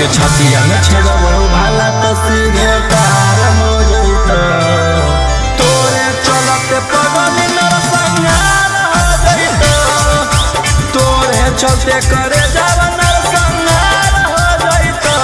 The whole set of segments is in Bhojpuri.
आगे छतिया में छेड़बो भाला तो सीधे तार हो जइतो। तोरे चलते पगली नरसंहार हो जइतो। तोरे चलते करे जावा नरसंहार हो जइतो।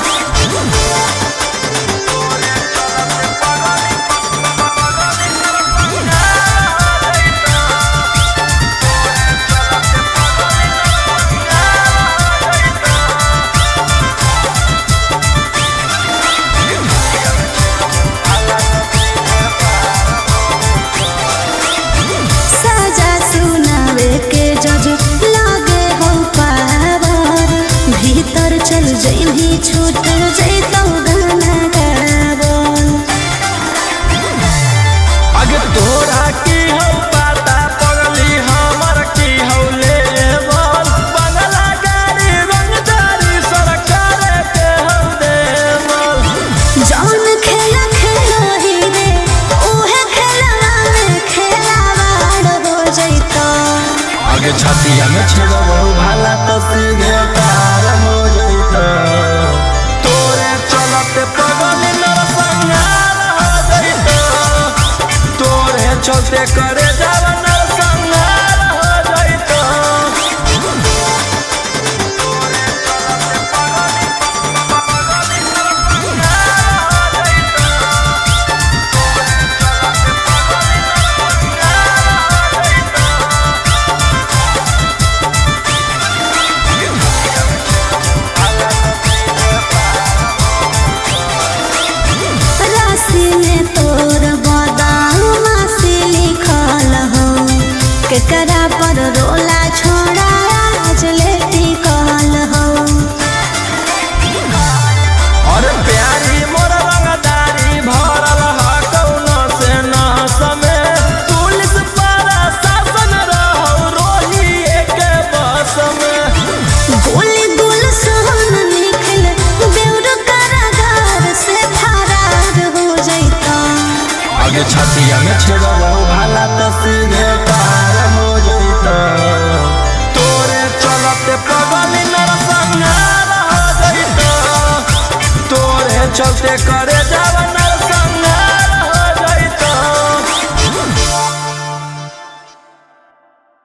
चल जइही छूट जइतो गाना गावन। आगे तोरा की हो पाता पगली हमर की हो लेवल। बंगला गाड़ी रंगदारी सरकार के हो देवल। जौन खेला खेलही रे उहे खेलवा में खेलावाड़ हो जइतो। आगे छतिया में छेड़बो भाला तो सीधे तार हो जइतो। तोरे चलते पगली नरसंहार हो जइतो। तोरे चलते करे जावा नरसंहार हो जइतो। केकरा पर रोला छोड़ा आज लेती कहल हो। अरे प्यारी मोर रंगदारी भरल ह कौनो से न समय। पुलिस पर शासन रहो रोही के बस में। गोली गुलशन निकल बेउर कारागार से फरार हो जइतो। आगे छतिया में छेड़बो भाला तो सीधे तार हो जइतो। तोरे चलते पगली नरसंहार हो जइतो। तोरे चलते करे